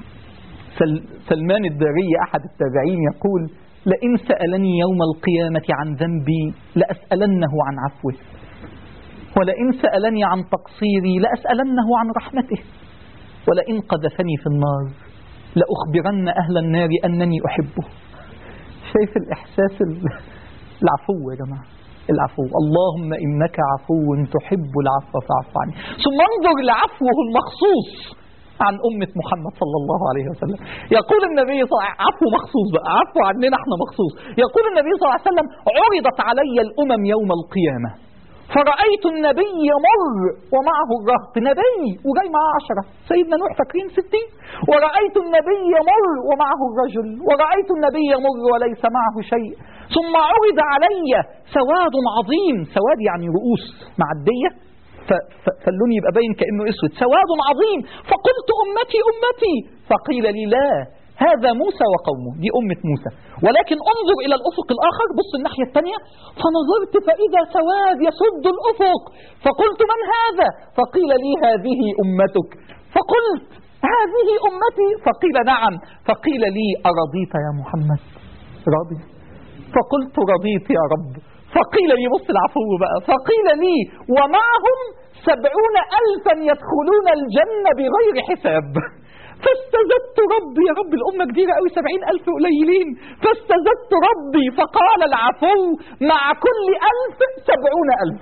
سلمان الداري أحد التابعين يقول لئن سألني يوم القيامة عن ذنبي لأسألنه عن عفوه، ولئن سألني عن تقصيري لأسألنه عن رحمته، ولئن قذفني في النار لأخبرن أهل النار أنني أحبه. شايف الإحساس العفو يا جماعة العفو. اللهم إنك عفو تحب العفو فاعف عني. ثم انظر لعفوه المخصوص عن أمة محمد صلى الله عليه وسلم. يقول النبي صلى الله عليه وسلم عفو مخصوص بقى، عفو عننا احنا مخصوص. يقول النبي صلى الله عليه وسلم عرضت علي الأمم يوم القيامة فرأيت النبي يمر ومعه الرهط، نبي وجاي معه عشرة، سيدنا نوح فاكرين ستين. ورأيت النبي يمر ومعه الرجل، ورأيت النبي يمر وليس معه شيء. ثم عرض علي سواد عظيم، سواد يعني رؤوس معدية فاللون يبقى باين كأنه اسود، سواد عظيم. فقلت أمتي أمتي، فقيل لي لا هذا موسى وقومه، دي أمة موسى. ولكن انظر إلى الأفق الآخر، بص الناحية الثانية. فنظرت فإذا سواد يسد الأفق، فقلت من هذا؟ فقيل لي هذه أمتك. فقلت هذه أمتي؟ فقيل نعم. فقيل لي أرضيت يا محمد؟ راضي؟ فقلت رضيت يا رب. فقيل لي بص العفو بقى، فقيل لي ومعهم سبعون ألفا يدخلون الجنة بغير حساب. فاستزدت ربي يا رب الأمة كبيرة قوي سبعين ألف قليلين. فاستزدت ربي فقال العفو مع كل ألف سبعون ألف.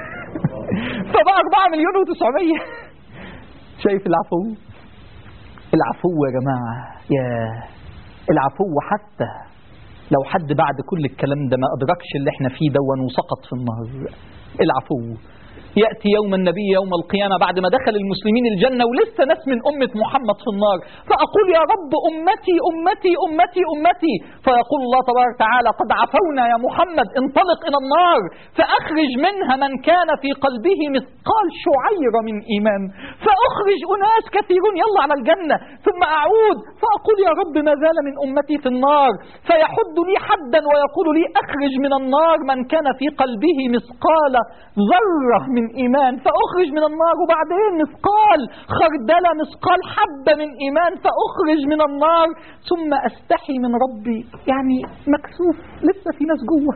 فبقى أربعة مليون وتسعمية. شايف العفو العفو يا جماعة. يا العفو حتى لو حد بعد كل الكلام ده ما أدركش اللي احنا فيه دون وسقط في النهر. العفو. يأتي يوم النبي يوم القيامة بعد ما دخل المسلمين الجنة ولسه ناس من أمة محمد في النار، فأقول يا رب أمتي أمتي أمتي أمتي. فيقول الله تبارك وتعالى قد عفونا يا محمد، انطلق إلى النار فأخرج منها من كان في قلبه مثقال شعير من إيمان. فأخرج أناس كثيرون يلا على الجنة، ثم أعود فأقول يا رب ما زال من أمتي في النار، فيحد لي حدا ويقول لي أخرج من النار من كان في قلبه مثقال ذرة من إيمان، فأخرج من النار، وبعدين مثقال خردلة مثقال حبة من إيمان فأخرج من النار، ثم أستحي من ربي، يعني مكسوف لسه في ناس جوه.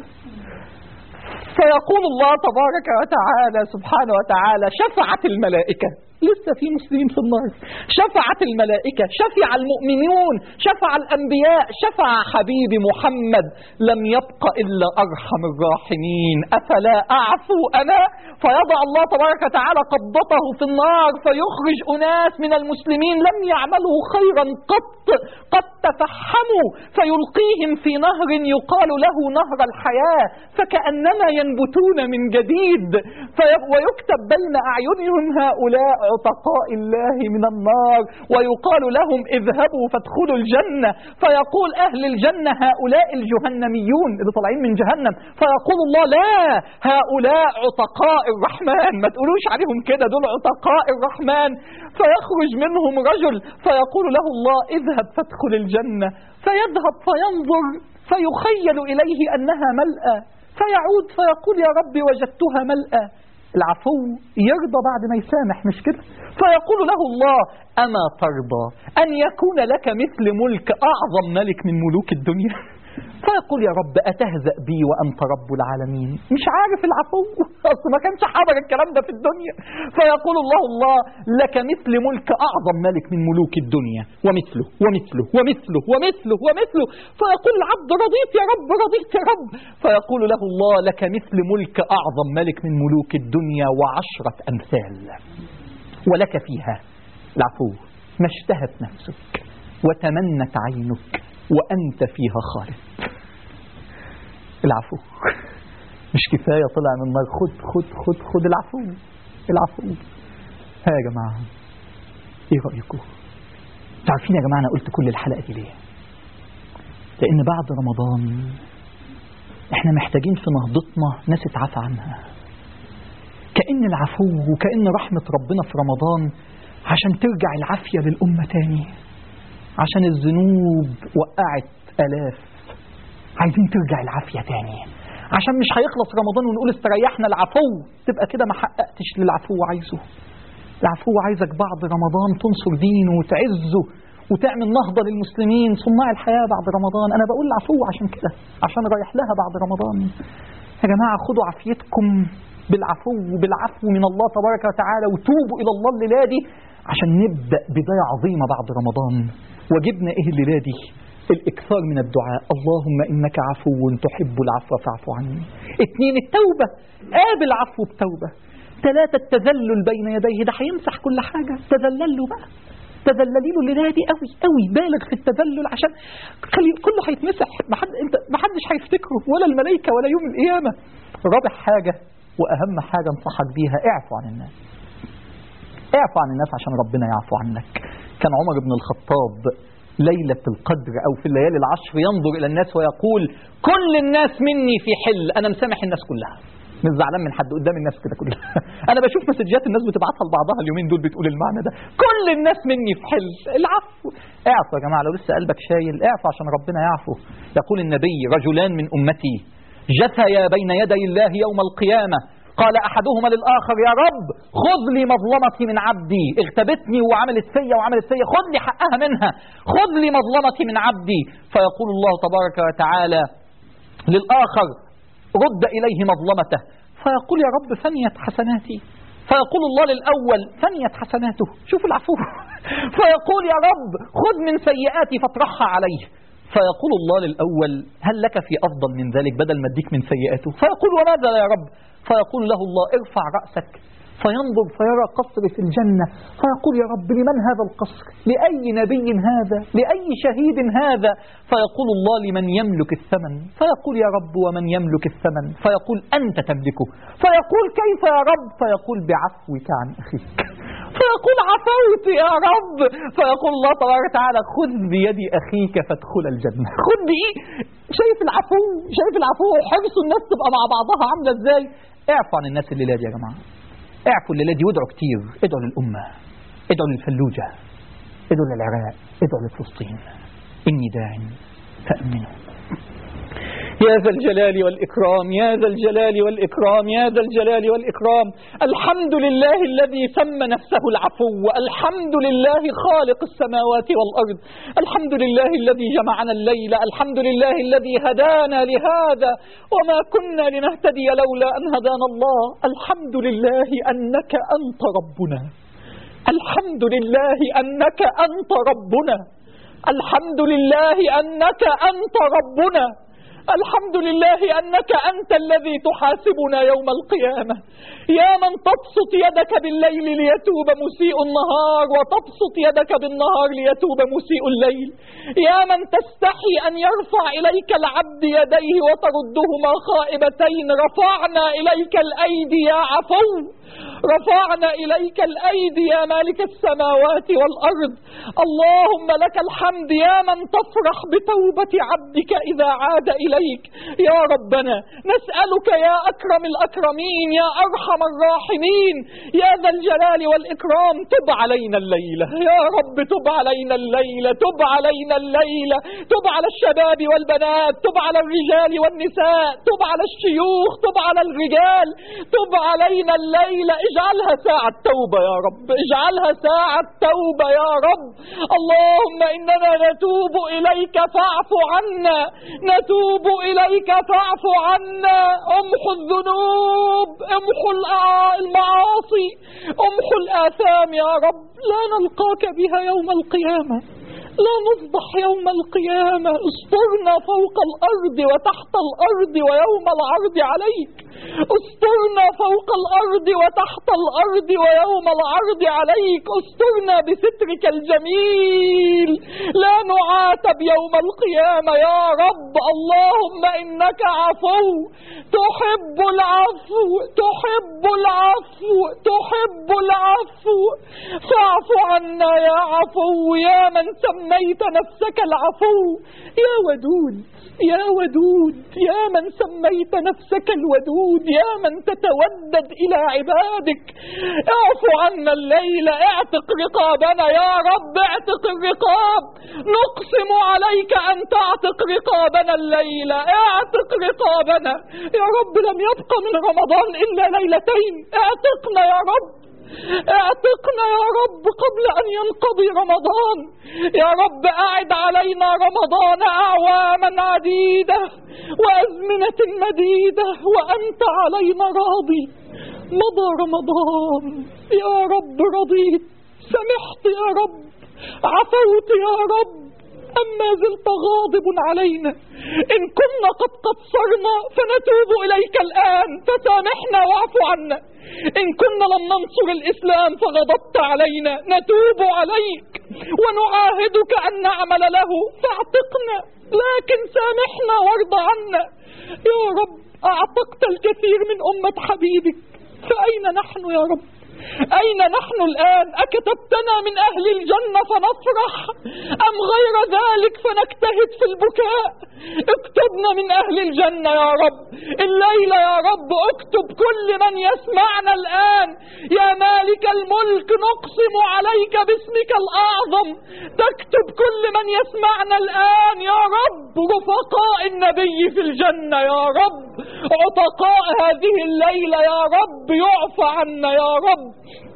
فيقول الله تبارك وتعالى سبحانه وتعالى شفعت الملائكة، لسه في مسلمين في النار، شفعت الملائكة، شفع المؤمنون، شفع الأنبياء، شفع حبيبي محمد، لم يبق إلا أرحم الراحمين، أفلا أعفو أنا؟ فيضع الله تبارك وتعالى قبضته في النار فيخرج أناس من المسلمين لم يعملوا خيرا قط قد تفحموا، فيلقيهم في نهر يقال له نهر الحياة، فكأنما ينبتون من جديد، ويكتب بين أعينهم هؤلاء عتقاء الله من النار، ويقال لهم اذهبوا فادخلوا الجنة، فيقول أهل الجنة هؤلاء الجهنميون اللي طالعين من جهنم، فيقول الله لا هؤلاء عتقاء الرحمن، ما تقولوش عليهم كده، دول عتقاء الرحمن. فيخرج منهم رجل فيقول له الله اذهب فادخل الجنة، فيذهب فينظر فيخيل إليه أنها ملأى، فيعود فيقول يا ربي وجدتها ملأى. العفو يرضى بعد ما يسامح، مش كده؟ فيقول له الله أما ترضى أن يكون لك مثل ملك أعظم ملك من ملوك الدنيا؟ فيقول يا رب أتهزأ بي وأنت رب العالمين؟ مش عارف العفو، أصل ما كانش حضر الكلام ده في الدنيا. فيقول الله الله لك مثل ملك أعظم ملك من ملوك الدنيا ومثله ومثله ومثله ومثله ومثله. فيقول العبد رضيت يا رب رضيت يا رب. فيقول له الله لك مثل ملك أعظم ملك من ملوك الدنيا وعشرة أمثال، ولك فيها العفو ما اشتهت نفسك وتمنت عينك وأنت فيها خالد. العفو مش كفاية طلع من النار، خد خد خد خد العفو العفو. ها يا جماعة ايه رأيكم؟ تعرفين يا جماعة أنا قلت كل الحلقة دي ليه؟ لأن بعد رمضان احنا محتاجين في نهضتنا ناس اتعافى عنها، كأن العفو وكأن رحمة ربنا في رمضان عشان ترجع العافية للأمة تاني، عشان الذنوب وقعت آلاف، عايزين ترجع العافية تاني، عشان مش هيخلص رمضان ونقول استريحنا العفو، تبقى كده ما حققتش للعفو عايزه. العفو عايزك بعد رمضان تنصر دينه وتعزه وتعمل نهضة للمسلمين صناع الحياة بعد رمضان. أنا بقول العفو عشان كده، عشان رايح لها بعد رمضان. يا جماعة خدوا عافيتكم بالعفو بالعفو من الله تبارك وتعالى، وتوبوا إلى الله الليلة دي عشان نبدأ بداية عظيمة بعد رمضان. وجبنا إيه الليلة دي؟ الإكثار من الدعاء، اللهم إنك عفو تحب العفو فاعف عني. اثنين التوبة، قابل عفو بتوبة. ثلاثة التذلل بين يديه، ده هيمسح كل حاجة، تذللوا بقى، تذللي له الليلة دي قوي قوي، بالغ في التذلل عشان كله هيتمسح، ما حد انت ما حدش هيفتكره ولا الملائكة ولا يوم القيامة. رابع حاجة وأهم حاجة انصحك بيها، اعفو عن الناس. اعفو عن الناس عشان ربنا يعفو عنك. كان عمر بن الخطاب ليلة القدر أو في الليالي العشر ينظر إلى الناس ويقول كل الناس مني في حل، أنا مسامح الناس كلها، مش زعلان من حد قدام الناس كده كلها. أنا بشوف مسجات الناس بتبعتها لبعضها اليومين دول بتقول المعنى ده، كل الناس مني في حل. العفو، اعفو يا جماعة، لو لسه قلبك شايل اعفو عشان ربنا يعفو. يقول النبي رجلان من أمتي جثيا بين يدي الله يوم القيامة، قال أحدهما للآخر يا رب خذ لي مظلمتي من عبدي، اغتبتني وعملت فيا وعملت فيا، خذ لي حقها منها، خذ لي مظلمتي من عبدي. فيقول الله تبارك وتعالى للآخر رد إليه مظلمته، فيقول يا رب فنيت حسناتي، فيقول الله للأول فنيت حسناته، شوفوا العفو. فيقول يا رب خذ من سيئاتي فاطرحها عليه، فيقول الله للأول هل لك في أفضل من ذلك بدل ما اديك من سيئاته؟ فيقول وماذا يا رب؟ فيقول له الله ارفع رأسك، فينظر فيرى قصر في الجنة، فيقول يا رب لمن هذا القصر؟ لأي نبي هذا؟ لأي شهيد هذا؟ فيقول الله لمن يملك الثمن، فيقول يا رب ومن يملك الثمن؟ فيقول أنت تملكه، فيقول كيف يا رب؟ فيقول بعفوك عن أخيك، فيقول عفوت يا رب، فيقول الله تبارك وتعالى خذ بيد أخيك فادخل الجنة. خذ بإيه؟ شايف العفو؟ شايف العفو وحرص الناس تبقى مع بعضها عاملة ازاي؟ اعفوا عن الناس الليلة دي يا جماعة، اعفوا الليلة دي وادعوا كتير، ادعوا للأمة، ادعوا للفلوجة، ادعوا للعراق، ادعوا لفلسطين. إني داع فأمنوا. يا ذا الجلال والإكرام، يا ذا الجلال والإكرام، يا ذا الجلال والإكرام. الحمد لله الذي سمى نفسه العفو، الحمد لله خالق السماوات والأرض، الحمد لله الذي جمعنا الليل، الحمد لله الذي هدانا لهذا وما كنا لنهتدي لولا أن هدانا الله. الحمد لله أنك أنت ربنا، الحمد لله أنك أنت ربنا، الحمد لله أنك أنت ربنا، الحمد لله أنك أنت الذي تحاسبنا يوم القيامة. يا من تبسط يدك بالليل ليتوب مسيء النهار وتبسط يدك بالنهار ليتوب مسيء الليل. يا من تستحي أن يرفع إليك العبد يديه وتردهما خائبتين. رفعنا إليك الأيدي يا عفو، رفعنا إليك الأيدي يا مالك السماوات والأرض. اللهم لك الحمد يا من تفرح بتوبة عبدك إذا عاد إليك. يا ربنا نسألك يا أكرم الأكرمين، يا أرحم الراحمين، يا ذا الجلال والإكرام، تب علينا الليلة يا رب، تب علينا الليلة، تب علينا الليلة، تب على الشباب والبنات، تب على الرجال والنساء، تب على الشيوخ، تب على الرجال، تب علينا الليلة. اجعلها ساعة توبة يا رب، اجعلها ساعة توبة يا رب. اللهم إننا نتوب إليك فاعف عنا، نتوب إليك فاعف عنا. امحو الذنوب، امحو المعاصي، امحو الآثام يا رب، لا نلقاك بها يوم القيامة، لا نفضح يوم القيامة. استرنا فوق الأرض وتحت الأرض ويوم العرض عليك، استرنا فوق الأرض وتحت الأرض ويوم العرض عليك. استرنا بسترك الجميل، لا نعاتب يوم القيامة يا رب. اللهم إنك عفو تحب العفو، تحب العفو، تحب العفو، فاعف عنا يا عفو. يا من سميت نفسك العفو، يا ودود، يا ودود، يا من سميت نفسك الودود، يا من تتودد إلى عبادك. اعف عنا الليلة، اعتق رقابنا يا رب، اعتق الرقاب. نقسم عليك أن تعتق رقابنا الليلة، اعتق رقابنا يا رب. لم يبق من رمضان إلا ليلتين، اعتقنا يا رب، اعتقنا يا رب قبل أن ينقضي رمضان. يا رب أعد علينا رمضان أعواما عديدة وأزمنة مديدة وأنت علينا راضي. مضى رمضان يا رب، رضيت، سمحت يا رب، عفوت يا رب، أما زلت غاضب علينا. إن كنا قد قصرنا فنتوب إليك الآن، فسامحنا واعف عنا. إن كنا لم ننصر الإسلام فغضبت علينا، نتوب عليك ونعاهدك أن نعمل له، فاعتقنا، لكن سامحنا وارض عنا يا رب. أعتقت الكثير من أمة حبيبك، فأين نحن يا رب؟ أين نحن الآن؟ أكتبتنا من أهل الجنة فنفرح أم غير ذلك فنجتهد في البكاء؟ اكتبنا من أهل الجنة يا رب الليلة يا رب. اكتب كل من يسمعنا الآن يا مالك الملك، نقسم عليك باسمك الأعظم، تكتب كل من يسمعنا الآن يا رب رفقاء النبي في الجنة يا رب، عتقاء هذه الليلة يا رب، يعفى عنا يا رب.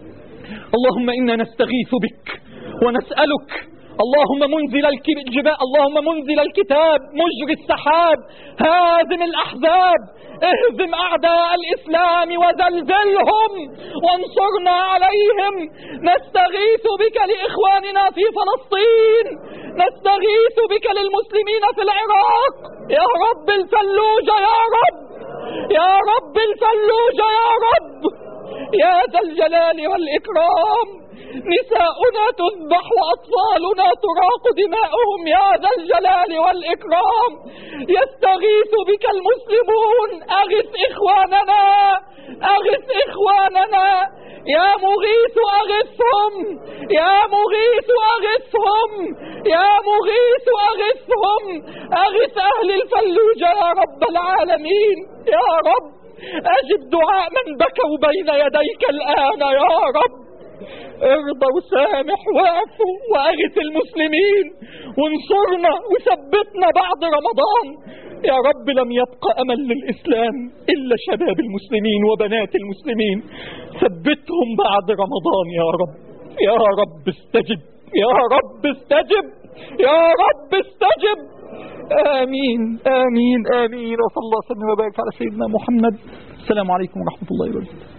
اللهم إنا نستغيث بك ونسألك، اللهم منزل الجبال، اللهم منزل الكتاب، مجري السحاب، هازم الأحزاب، اهزم أعداء الإسلام وزلزلهم وانصرنا عليهم. نستغيث بك لإخواننا في فلسطين، نستغيث بك للمسلمين في العراق يا رب الفلوجة، يا رب يا رب الفلوجة يا رب، يا ذا الجلال والإكرام. نساؤنا تذبح وأطفالنا تراق دماؤهم يا ذا الجلال والإكرام. يستغيث بك المسلمون، أغث إخواننا، أغث إخواننا يا مغيث، أغثهم يا مغيث، أغثهم يا مغيث، أغثهم. أغث أهل الفلوجة يا رب العالمين يا رب. أجب دعاء من بكوا بين يديك الآن يا رب، ارضى وسامح واعفو واغث المسلمين وانصرنا وثبتنا بعد رمضان. يا رب لم يبقى امل للاسلام الا شباب المسلمين وبنات المسلمين، ثبتهم بعد رمضان يا رب. يا رب استجب، يا رب استجب، يا رب استجب. آمين آمين آمين. وصلى الله وسلم وبارك على سيدنا محمد. السلام عليكم ورحمة الله وبركاته.